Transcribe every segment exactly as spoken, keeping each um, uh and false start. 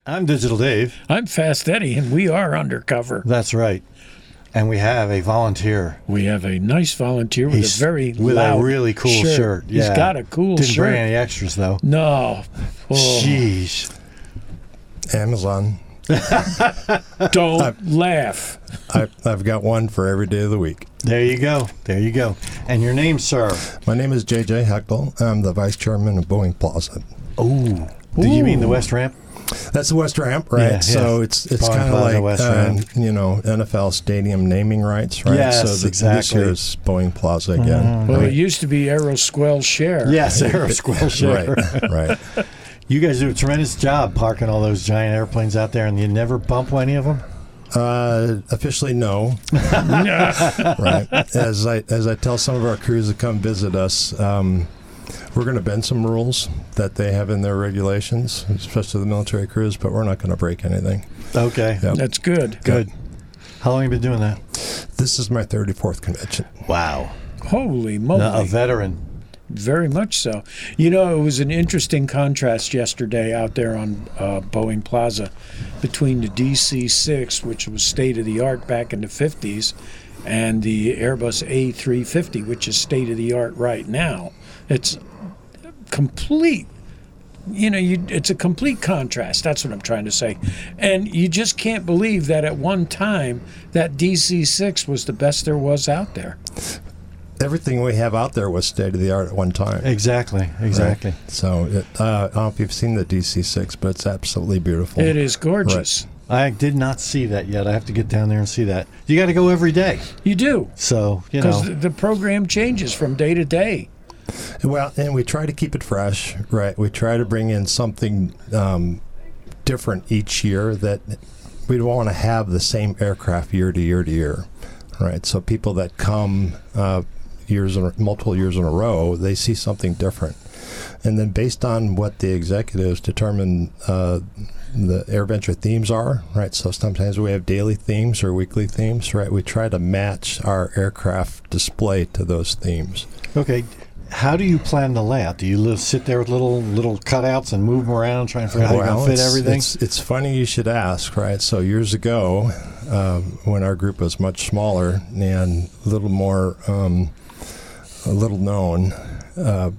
I'm Digital Dave. I'm Fast Eddie, and we are undercover. That's right. And we have a volunteer. We have a nice volunteer with He's a very with loud a really cool shirt. shirt. Yeah. He's got a cool Didn't shirt. bring any extras, though. No. Oh. Jeez. Amazon. Don't I've- laugh. I, I've got one for every day of the week. There you go. There you go. And your name, sir? My name is J J Heckel. I'm the vice chairman of Boeing Plaza. Oh. Did you mean the West Ramp? That's the West Ramp, right? Yeah, So yeah. it's it's Boeing kind of Plaza, like West um, Ramp. you know N F L stadium naming rights, right? Yes, so the, this exactly. year's Boeing Plaza again. Mhm. Well, right? it used to be Aero Squell Share. Yes, Aero Square Share. right, right. You guys do a tremendous job parking all those giant airplanes out there, and you never bump any of them? Uh, officially, no. Right. As I as I tell some of our crews that come visit us, um, we're going to bend some rules that they have in their regulations, especially the military crews, but we're not going to break anything. Okay. Yep. That's good. Good. How long have you been doing that? This is my thirty-fourth convention. Wow. Holy moly. A veteran. Very much so. You know, it was an interesting contrast yesterday out there on uh, Boeing Plaza between the D C six, which was state-of-the-art back in the fifties, and the Airbus A three fifty, which is state-of-the-art right now. It's complete. You know, you, it's a complete contrast. That's what I'm trying to say. And you just can't believe that at one time that D C six was the best there was out there. Everything we have out there was state of the art at one time. Exactly. Exactly. Right? So it, uh, I don't know if you've seen the D C six, but it's absolutely beautiful. It is gorgeous. I did not see that yet. I have to get down there and see that. You got to go every day. You do. So, you Because know. the program changes from day to day. Well, and we try to keep it fresh, right? We try to bring in something um, different each year that we don't want to have the same aircraft year to year to year, right? So people that come uh, years in, multiple years in a row, they see something different. And then based on what the executives determine uh, the AirVenture themes are, right? So sometimes we have daily themes or weekly themes, right? We try to match our aircraft display to those themes. Okay. How do you plan the layout? Do you li- sit there with little little cutouts and move them around, trying to figure out how you're Well, going to fit it's, everything? It's, it's funny you should ask, right? So years ago, um, when our group was much smaller and a little more, um, a little known, uh,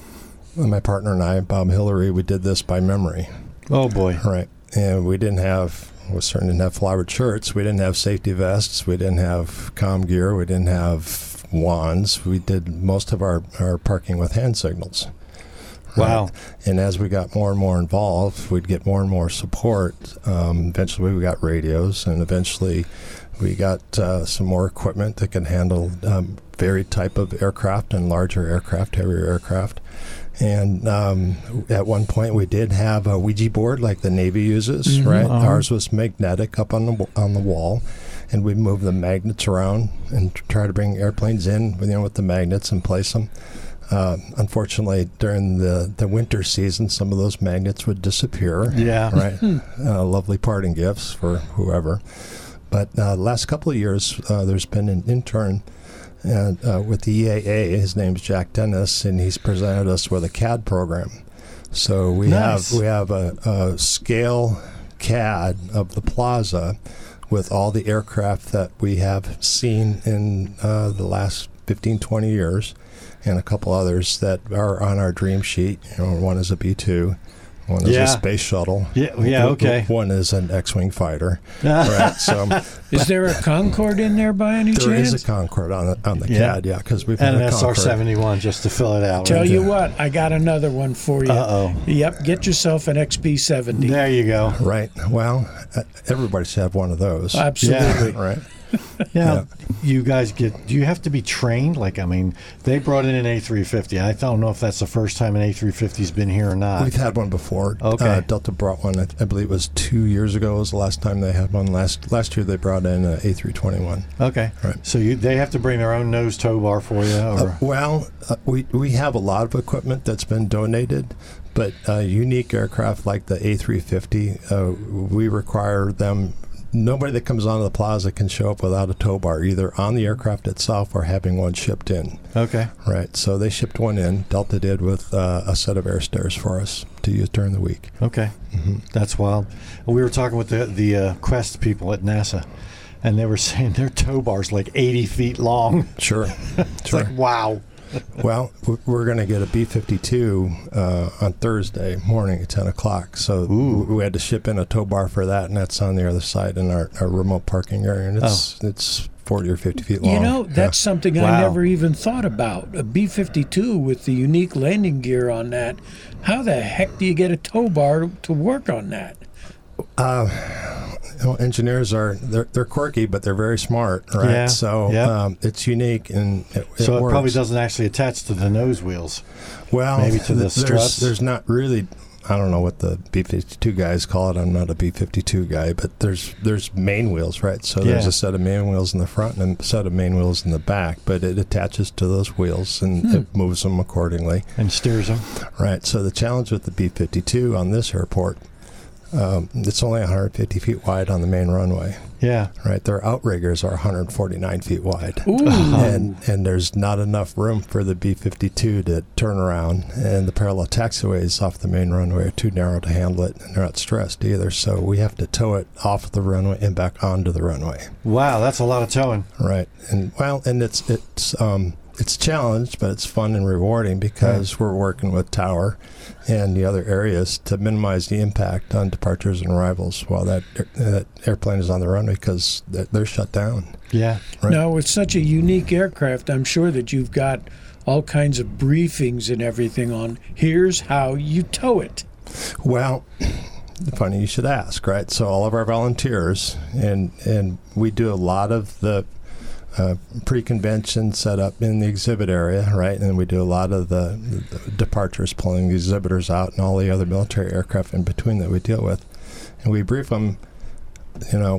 my partner and I, Bob Hillary, we did this by memory, Oh, boy. right? And we didn't have, we certainly didn't have flowered shirts. We didn't have safety vests. We didn't have comm gear. We didn't have wands. We did most of our, our parking with hand signals. Right? Wow. And as we got more and more involved, we'd get more and more support. Um, eventually, we got radios, and eventually, we got uh, some more equipment that can handle um, varied type of aircraft and larger aircraft, heavier aircraft. And um, at one point, we did have a Ouija board like the Navy uses, Mm-hmm. right? Uh-huh. Ours was magnetic up on the on the wall, and we move the magnets around and try to bring airplanes in, you know, with the magnets and place them. Uh, unfortunately, during the, the winter season, some of those magnets would disappear. Yeah. Right. uh, lovely parting gifts for whoever. But uh, last couple of years, uh, there's been an intern and, uh, with the E A A. His name's Jack Dennis, and he's presented us with a C A D program. So we Nice. have we have a, a scale C A D of the plaza with all the aircraft that we have seen in uh, the last fifteen, twenty years, and a couple others that are on our dream sheet. You know, one is a B two, one is Yeah. a space shuttle. Yeah, yeah, okay. One is an X-wing fighter. Right. So Is there a Concorde in there by any there chance? is a Concorde on the on the Yeah. C A D, yeah, because we've And had an a S R Concorde. seventy-one just to fill it out. Tell right? you what, I got another one for you. Uh-oh. Yep, get yourself an X B seventy. There you go. Right. Well, uh, everybody should have one of those. Absolutely. Right. Now, you guys get, do you have to be trained? Like, I mean, they brought in an A three fifty. I don't know if that's the first time an A three fifty's been here or not. We've had one before. Okay. Uh, Delta brought one, I, I believe it was two years ago was the last time they had one. Last last year they brought in an A three twenty-one. Okay. Right. So you, they have to bring their own nose tow bar for you? Or? Uh, well, uh, we, we have a lot of equipment that's been donated, but uh, unique aircraft like the A three fifty, uh, we require them nobody that comes onto the plaza can show up without a tow bar, either on the aircraft itself or having one shipped in. Okay. Right. So they shipped one in. Delta did with uh, a set of air stairs for us to use during the week. Okay. Mm-hmm. That's wild. We were talking with the the uh, Quest people at NASA, and they were saying their tow bar's like eighty feet long. Sure. It's Sure. like, wow. Well, w- we're going to get a B fifty-two uh, on Thursday morning at ten o'clock. So w- we had to ship in a tow bar for that, and that's on the other side in our, our remote parking area. And it's it's forty or fifty feet long. You know, that's Yeah. something Wow. I never even thought about. A B fifty-two with the unique landing gear on that. How the heck do you get a tow bar to, to work on that? Uh, you know, engineers are they're, they're quirky, but they're very smart, right? Yeah, So yeah. um, it's unique and it, it So it works. probably doesn't actually attach to the nose wheels. Well, maybe to the there's, struts. There's not really. I don't know what the B fifty-two guys call it. I'm not a B fifty-two guy, but there's there's main wheels, right? So there's Yeah. a set of main wheels in the front and a set of main wheels in the back, but it attaches to those wheels and Hmm. it moves them accordingly, And steers them. right? So the challenge with the B fifty-two on this airport, um, it's only one hundred fifty feet wide on the main runway, Yeah. right? Their outriggers are one hundred forty-nine feet wide. Ooh. And and there's not enough room for the B fifty-two to turn around, and the parallel taxiways off the main runway are too narrow to handle it, and they're not stressed either. So we have to tow it off the runway and back onto the runway, Wow, that's a lot of towing. right? And well, and it's it's um it's challenged, but it's fun and rewarding because we're working with Tower and the other areas to minimize the impact on departures and arrivals while that, that airplane is on the runway because they're, they're shut down. Yeah. Right. Now, with such a unique aircraft, I'm sure that you've got all kinds of briefings and everything on here's how you tow it. Well, funny you should ask, right? So all of our volunteers, and and we do a lot of the uh, pre-convention setup in the exhibit area, right? And we do a lot of the, the departures, pulling the exhibitors out, and all the other military aircraft in between that we deal with. And we brief them, you know,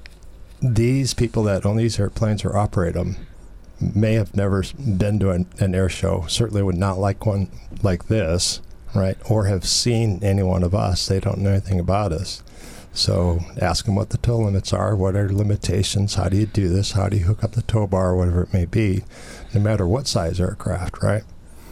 these people that own these airplanes or operate them may have never been to an, an air show, certainly would not like one like this, right? Or have seen any one of us. They don't know anything about us. So ask them what the tow limits are, what are limitations, how do you do this, how do you hook up the tow bar, whatever it may be, no matter what size aircraft, right?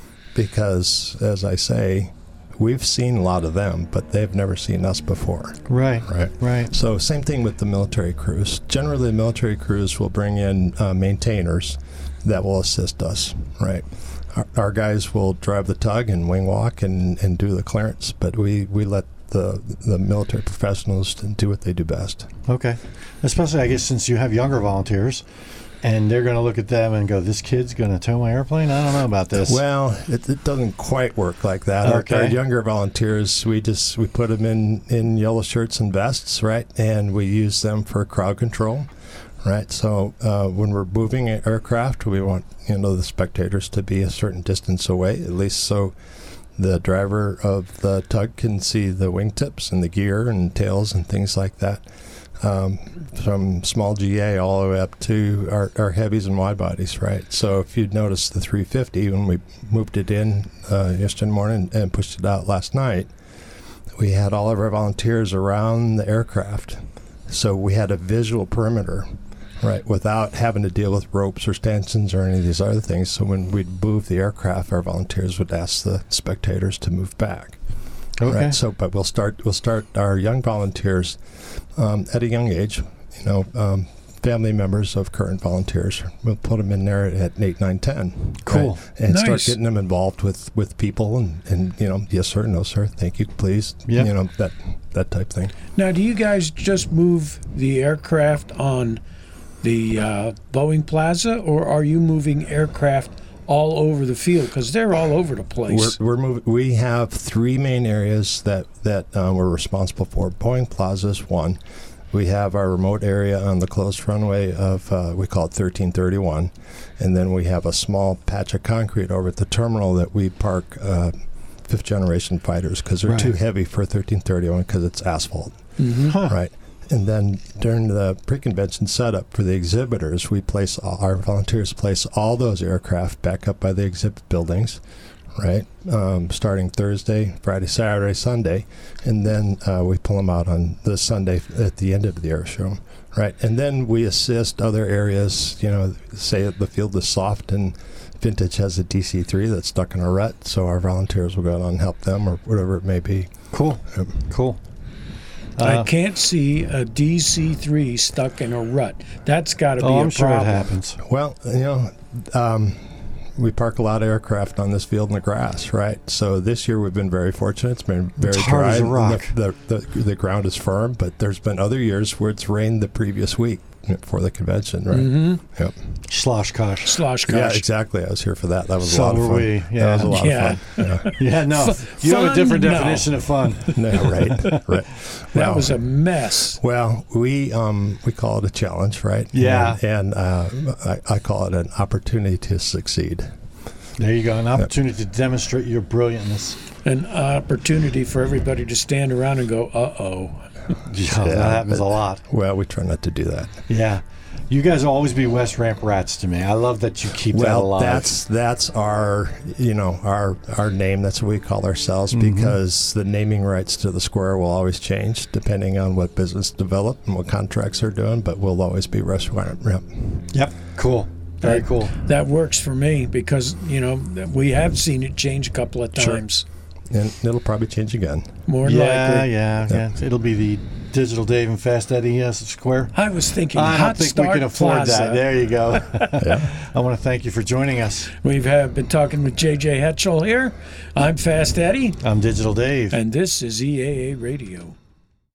Because, as I say, we've seen a lot of them, but they've never seen us before. Right. Right. Right. So same thing with the military crews. Generally, the military crews will bring in uh, maintainers that will assist us, right? Our, our guys will drive the tug and wing walk and, and do the clearance, but we, we let the the military professionals do what they do best. Okay. Especially, I guess, since you have younger volunteers, and they're going to look at them and go, "This kid's going to tow my airplane? I don't know about this." Well, it, it doesn't quite work like that. Okay. Our, our younger volunteers, we just we put them in, in yellow shirts and vests, right? And we use them for crowd control, right? So uh, when we're moving an aircraft, we want you know the spectators to be a certain distance away, at least so the driver of the tug can see the wingtips and the gear and tails and things like that. Um, from small G A all the way up to our, our heavies and wide bodies, right? So if you'd noticed the three fifty, when we moved it in uh, yesterday morning and pushed it out last night, we had all of our volunteers around the aircraft. So we had a visual perimeter, right, without having to deal with ropes or stanchions or any of these other things. So when we'd move the aircraft, our volunteers would ask the spectators to move back. Okay. Right. So, but we'll start. We'll start our young volunteers um, at a young age. You know, um, family members of current volunteers. We'll put them in there at eight, nine, ten. Cool. Right? And Nice. start getting them involved with, with people and, and you know, yes sir, no sir, thank you, please. Yep. You know that that type thing. Now, do you guys just move the aircraft on the uh, Boeing Plaza, or are you moving aircraft all over the field? Because they're all over the place. We're, we're moving. We have three main areas that that um, we're responsible for. Boeing Plaza is one. We have our remote area on the closed runway of uh, we call it thirteen thirty-one, and then we have a small patch of concrete over at the terminal that we park uh, fifth generation fighters because they're Right. too heavy for thirteen thirty-one because it's asphalt, Mhm. Huh. right? And then during the pre-convention setup for the exhibitors, we place all, our volunteers place all those aircraft back up by the exhibit buildings, right? Um, starting Thursday, Friday, Saturday, Sunday, and then uh, we pull them out on the Sunday at the end of the air show, right? And then we assist other areas. You know, say the field is soft and Vintage has a D C three that's stuck in a rut, so our volunteers will go out and help them or whatever it may be. Cool. Yep. Cool. I Uh, can't see a D C three stuck in a rut. That's got to be oh, a I'm sure it problem. happens. Well, you know, um, we park a lot of aircraft on this field in the grass, right? So this year we've been very fortunate. It's been very It's hard dry. as a and rock. The, the, the, the ground is firm, but there's been other years where it's rained the previous week for the convention, right? Mm-hmm. Yep. Slosh kosh. Slosh Yeah, gosh. exactly. I was here for that. That was So a lot of were fun. we, That yeah. was a lot Yeah. of fun. Yeah, no. F- you have a fun? different No. definition of fun. Yeah, no, right, right. That Well, was a mess. Well, we um, we call it a challenge, right? Yeah. And, and uh, I, I call it an opportunity to succeed. There you go. An opportunity to demonstrate your brilliantness. An opportunity for everybody to stand around and go, uh-oh. Yeah, that happens a lot. Well, we try not to do that. Yeah. You guys will always be West Ramp rats to me. I love that you keep that Well, alive. that's that's our you know our our name. That's what we call ourselves Mm-hmm. because the naming rights to the square will always change depending on what business develop and what contracts are doing. But we'll always be Restaurant Ramp. Yep. Cool. Very That- cool. That works for me because, you know, we have seen it change a couple of Sure. times. And it'll probably change again. More than Yeah, likely. yeah, yeah. It'll be the Digital Dave and Fast Eddie uh, Square. I was thinking I don't Hot think Start we can afford Plaza. that. There you go. Yeah. I want to thank you for joining us. We've have been talking with J J Hetchel here. I'm Fast Eddie, I'm Digital Dave. and this is E A A Radio.